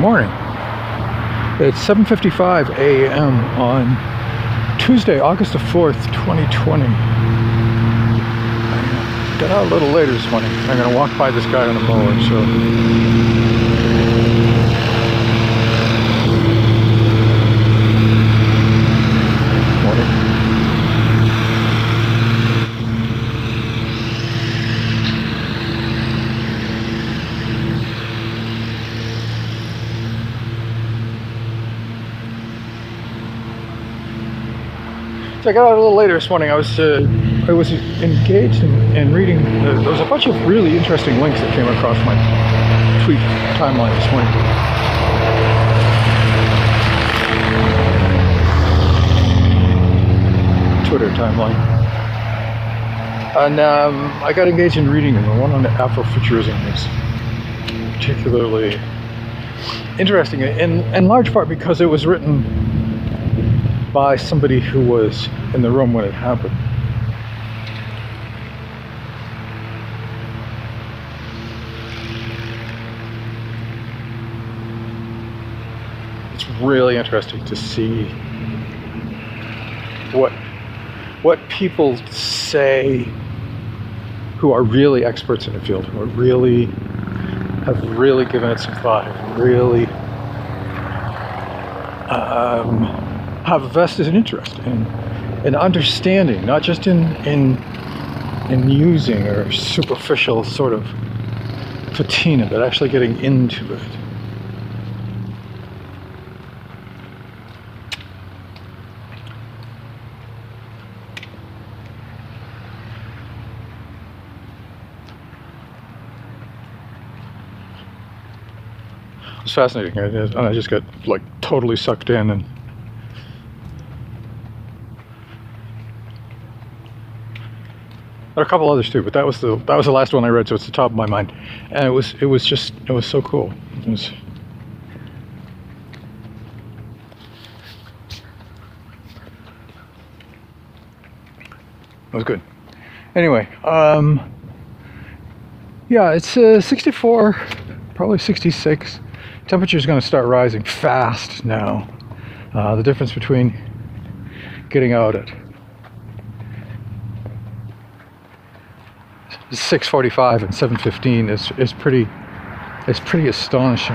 morning. It's 7:55 a.m. on Tuesday, August the 4th, 2020. I got out a little later this morning. I'm going to walk by this guy on a mower, so... So I got out a little later this morning. I was engaged in reading. There was a bunch of really interesting links that came across my tweet timeline this morning. Twitter timeline. And I got engaged in reading them. The one on the Afrofuturism was particularly interesting, in large part because it was written by somebody who was in the room when it happened. It's really interesting to see what people say who are really experts in the field, who have really given it some thought, and really have a vested interest in understanding, not just in using or superficial sort of patina, but actually getting into it. It was fascinating, and I just got like totally sucked in, and there are a couple others too, but that was the last one I read, so it's the top of my mind. And it was so cool. It was good. Anyway, yeah, it's 64, probably 66. Temperature's going to start rising fast now. The difference between getting out at 6:45 and 7:15 is pretty astonishing.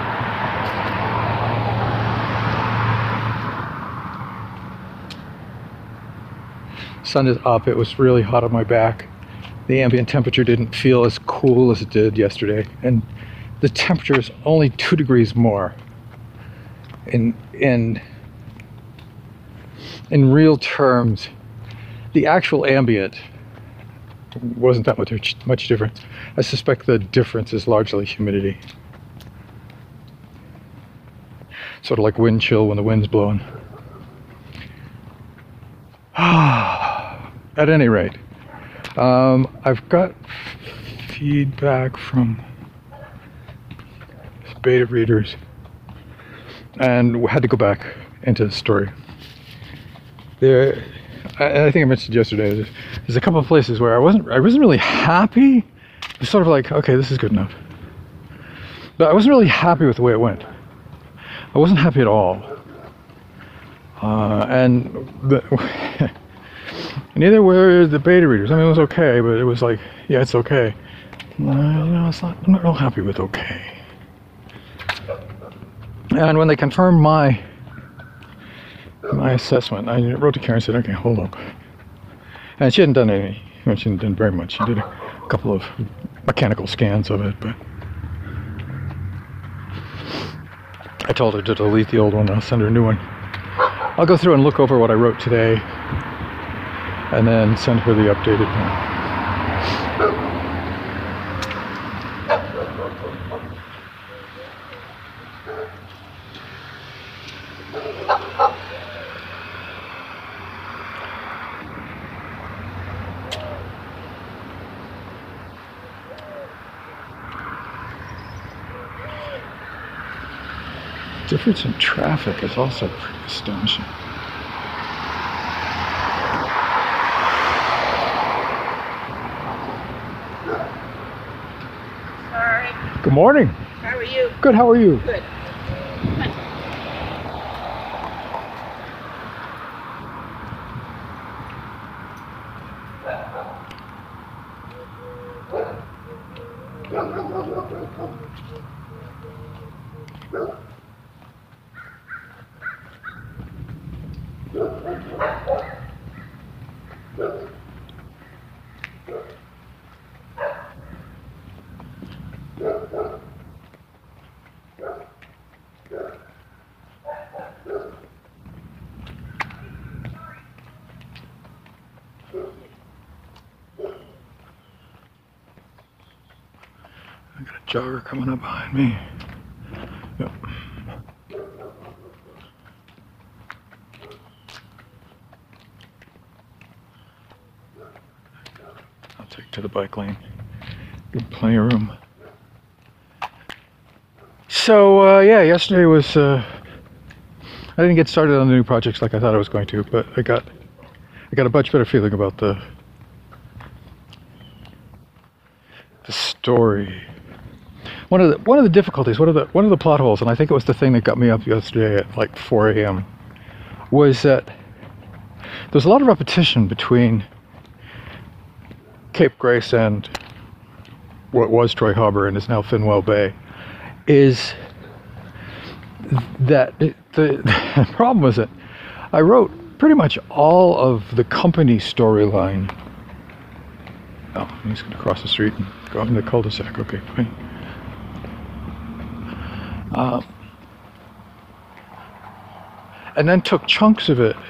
Sun is up. It was really hot on my back. The ambient temperature didn't feel as cool as it did yesterday, and the temperature is only 2 degrees more. In real terms, the actual ambient wasn't that much difference. I suspect the difference is largely humidity. Sort of like wind chill when the wind's blowing. At any rate, I've got feedback from beta readers, and we had to go back into the story. I think I mentioned yesterday, there's a couple of places where I wasn't really happy. It was sort of like, okay, this is good enough. But I wasn't really happy with the way it went. I wasn't happy at all. Neither were the beta readers. I mean, it was okay, but it was like, yeah, it's okay. I'm not real happy with okay. And when they confirmed my assessment, I wrote to Karen and said, okay, hold up. And she hadn't done any, she hadn't done very much. She did a couple of mechanical scans of it, but I told her to delete the old one. I'll send her a new one. I'll go through and look over what I wrote today and then send her the updated one. Difference in traffic is also pretty astonishing. Sorry. Good morning. How are you? Good, how are you? Good. I got a jogger coming up behind me. Yep. I'll take to the bike lane. Got plenty of room. So yeah, yesterday was. I didn't get started on the new projects like I thought I was going to, but I got a much better feeling about the story. One of the difficulties, one of the plot holes, and I think it was the thing that got me up yesterday at like 4 a.m. was that there's a lot of repetition between Cape Grace and what was Troy Harbor and is now Finwell Bay. Is that the problem was that I wrote pretty much all of the company storyline. Oh, he's going to cross the street and go out in the cul-de-sac. Okay, fine. And then took chunks of it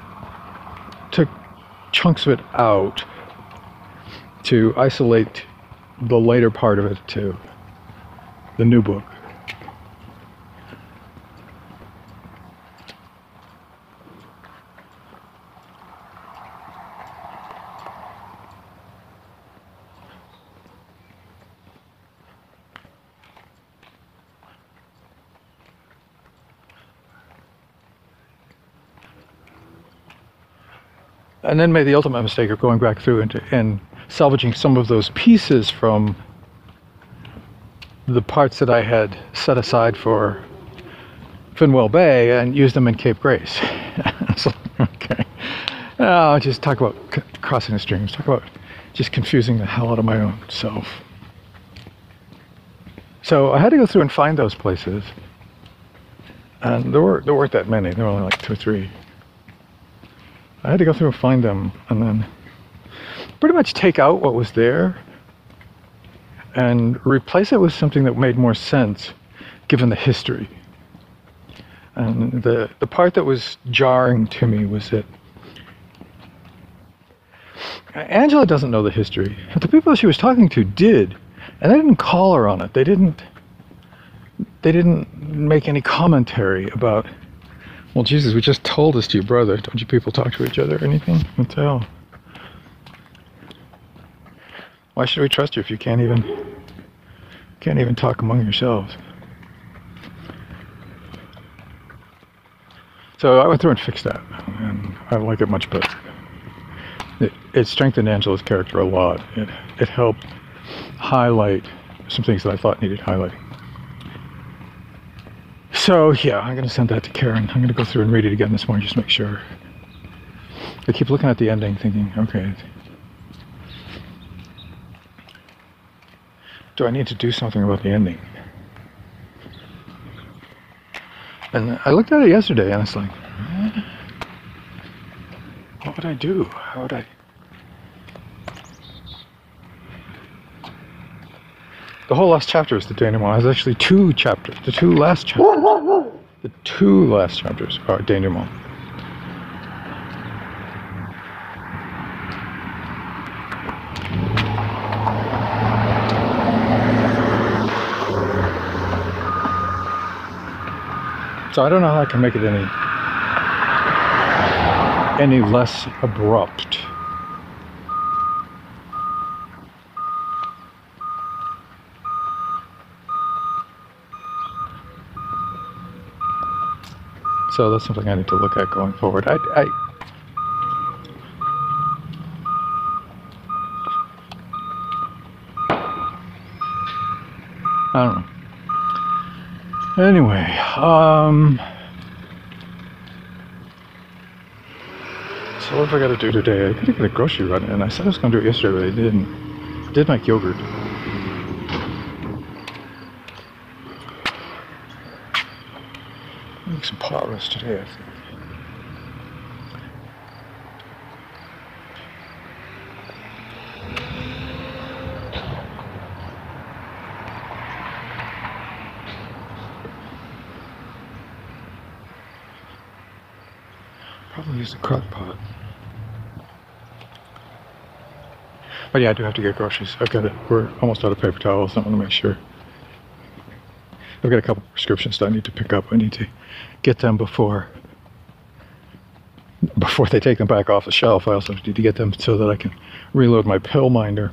out to isolate the later part of it to the new book. And then made the ultimate mistake of going back through and salvaging some of those pieces from the parts that I had set aside for Finwell Bay and used them in Cape Grace. So, okay. Just talk about crossing the streams. Talk about just confusing the hell out of my own self. So I had to go through and find those places. And there weren't that many. There were only like 2 or 3. I had to go through and find them and then pretty much take out what was there and replace it with something that made more sense given the history. And the part that was jarring to me was that Angela doesn't know the history. But the people she was talking to did, and they didn't call her on it. They didn't make any commentary about, well, Jesus, we just told this to your brother. Don't you people talk to each other or anything? What the hell? Why should we trust you if you can't even talk among yourselves? So I went through and fixed that, and I like it much better. It strengthened Angela's character a lot. It helped highlight some things that I thought needed highlighting. So yeah, I'm going to send that to Karen. I'm going to go through and read it again this morning just to make sure. I keep looking at the ending thinking, okay, do I need to do something about the ending? And I looked at it yesterday and it's like, what would I do? How would I? The whole last chapter is the denouement. There's actually 2 chapters. The 2 last chapters are denouement. So I don't know how I can make it any less abrupt. So that's something I need to look at going forward. I don't know. Anyway, so what have I got to do today? I got to get a grocery run, and I said I was going to do it yesterday, but I didn't. I did make yogurt. Make some progress today, I think. Probably use the crock pot. But yeah, I do have to get groceries. We're almost out of paper towels. I want to make sure. I've got a couple prescriptions that I need to pick up. I need to get them before they take them back off the shelf. I also need to get them so that I can reload my pill minder.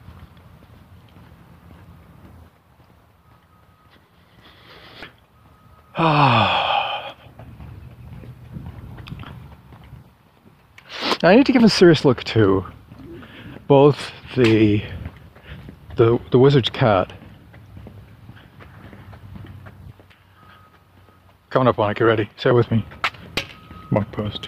I need to give a serious look to both the wizard's cat. Coming up on it, get ready. Stay with me. Mark post.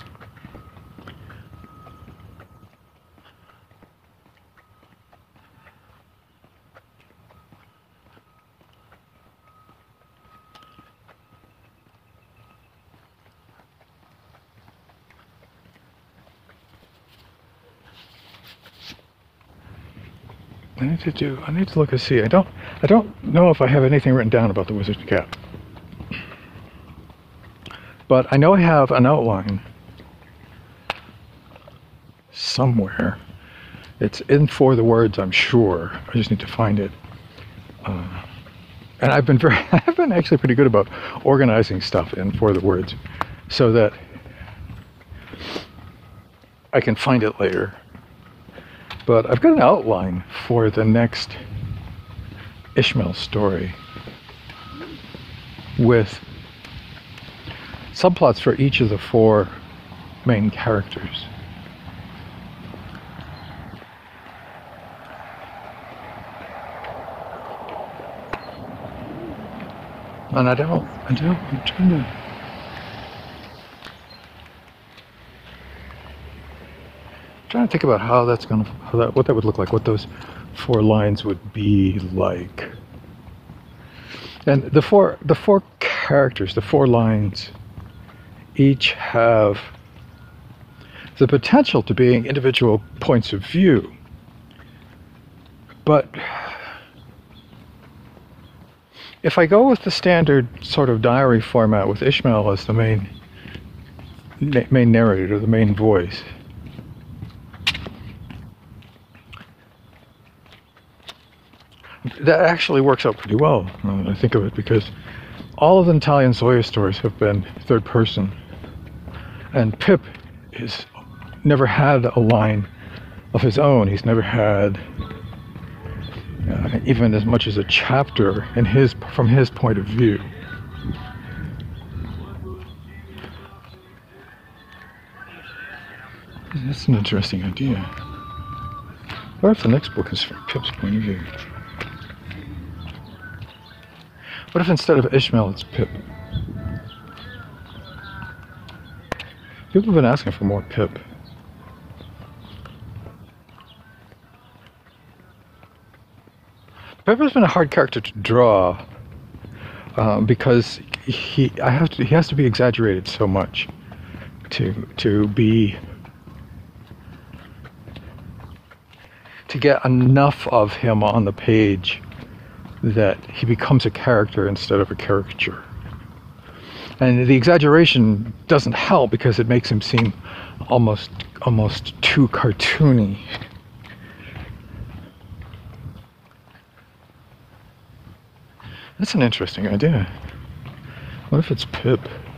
I need to look and see. I don't know if I have anything written down about the wizard's cat. But I know I have an outline somewhere. It's in For the Words, I'm sure. I just need to find it. And I've been actually pretty good about organizing stuff in For the Words so that I can find it later. But I've got an outline for the next Ishmael story with subplots for each of the 4 main characters. And I'm trying to think about what that would look like, what those 4 lines would be like. And the four characters, the 4 lines, each have the potential to being individual points of view. But if I go with the standard sort of diary format with Ishmael as the main narrator, the main voice, that actually works out pretty well when I think of it, because all of the Natalia and Zoya stories have been third person, and Pip has never had a line of his own. He's never had even as much as a chapter from his point of view. That's an interesting idea. What if the next book is from Pip's point of view? What if instead of Ishmael, it's Pip? People have been asking for more Pip. Pip has been a hard character to draw because he has to be exaggerated so much to get enough of him on the page that he becomes a character instead of a caricature. And the exaggeration doesn't help because it makes him seem almost too cartoony. That's an interesting idea. What if it's Pip?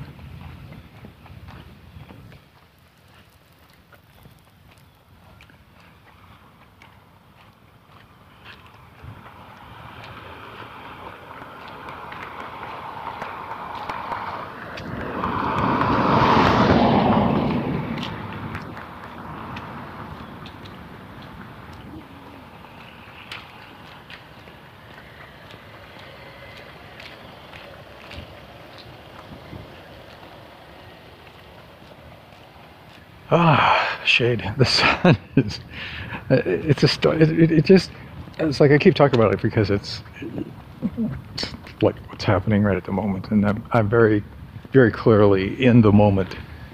Shade. The sun is. It's a story. It's like I keep talking about it because it's like what's happening right at the moment, and I'm very very clearly in the moment.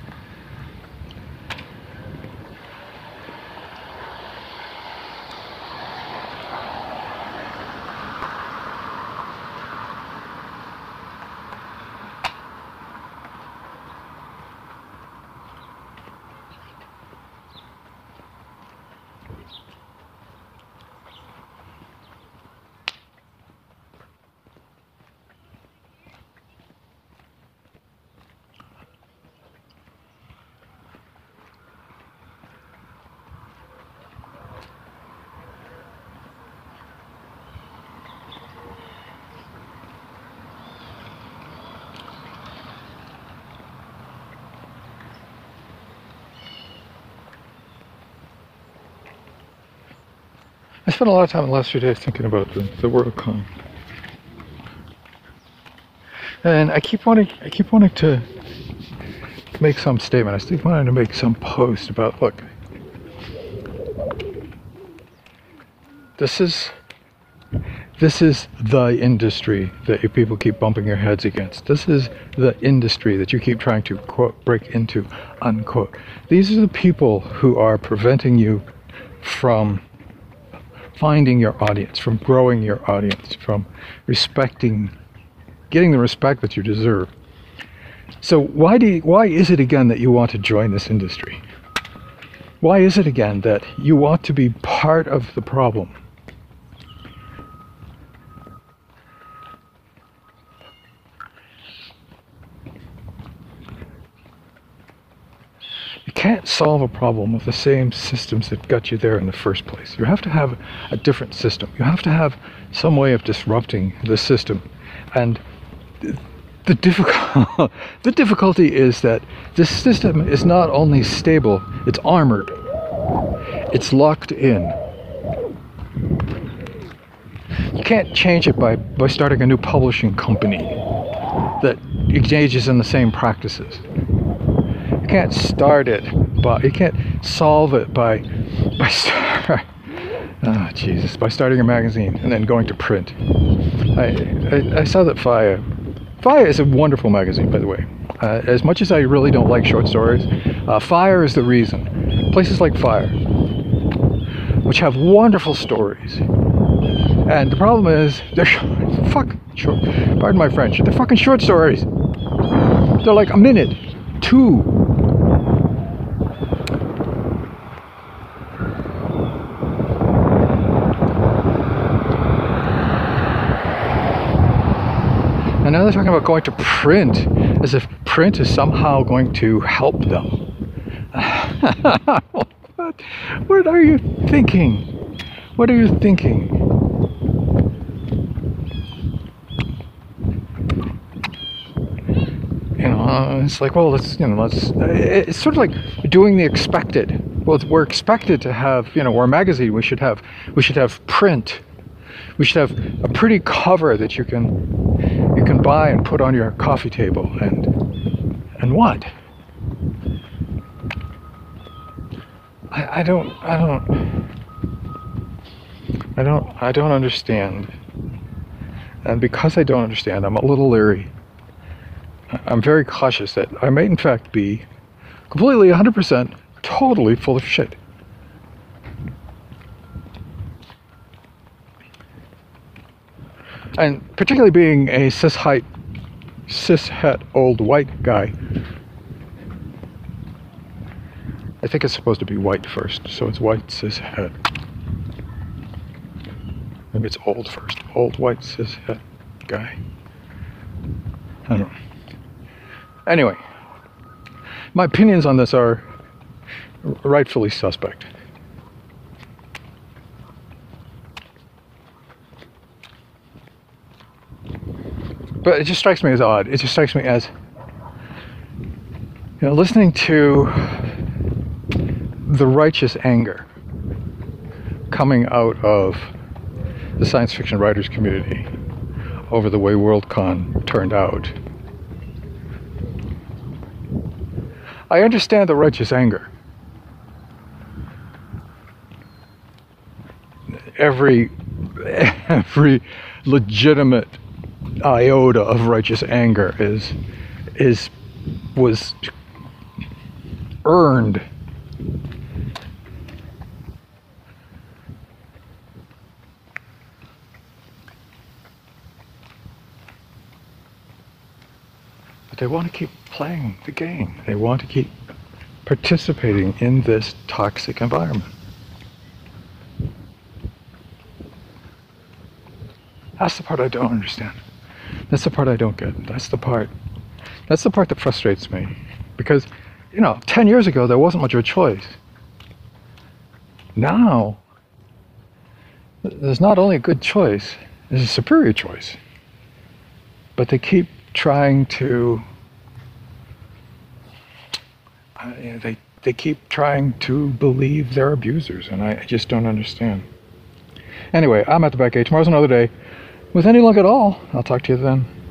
I spent a lot of time in the last few days thinking about the Worldcon, and I keep wanting to make some statement. I keep wanting to make some post about, look, this is the industry that you people keep bumping your heads against. This is the industry that you keep trying to, quote, break into, unquote. These are the people who are preventing you from finding your audience, from growing your audience, from getting the respect that you deserve. So why is it again that you want to join this industry? Why is it again that you want to be part of the problem? You can't solve a problem with the same systems that got you there in the first place. You have to have a different system. You have to have some way of disrupting the system. And the difficulty is that this system is not only stable, it's armored. It's locked in. You can't change it by starting a new publishing company that engages in the same practices. You can't start it, but you can't solve it by starting a magazine and then going to print. I saw that Fire is a wonderful magazine, by the way. As much as I really don't like short stories, Fire is the reason. Places like Fire, which have wonderful stories, and the problem is they're short. Pardon my French. They're fucking short stories. They're like a minute, two. And now they're talking about going to print, as if print is somehow going to help them. What are you thinking? What are you thinking? It's like, well, it's sort of like doing the expected. Well, we're expected to have, we're a magazine. We should have print. We should have a pretty cover that you can buy and put on your coffee table. And what? I don't understand. And because I don't understand, I'm a little leery. I'm very cautious that I may in fact be completely 100% totally full of shit. And particularly being a cishet old white guy, I think it's supposed to be white first, so it's white cishet. Maybe it's old first. Old white cishet guy. I don't know. Anyway, my opinions on this are rightfully suspect. But it just strikes me as odd. It just strikes me as, listening to the righteous anger coming out of the science fiction writers community over the way Worldcon turned out. I understand the righteous anger. Every legitimate iota of righteous anger was earned. But they want to keep playing the game. They want to keep participating in this toxic environment. That's the part I don't understand. That's the part I don't get. That's the part that frustrates me. Because, 10 years ago, there wasn't much of a choice. Now, there's not only a good choice, there's a superior choice. But they keep trying to, they keep trying to believe they're abusers, and I just don't understand. Anyway, I'm at the back gate. Tomorrow's another day. With any luck at all, I'll talk to you then.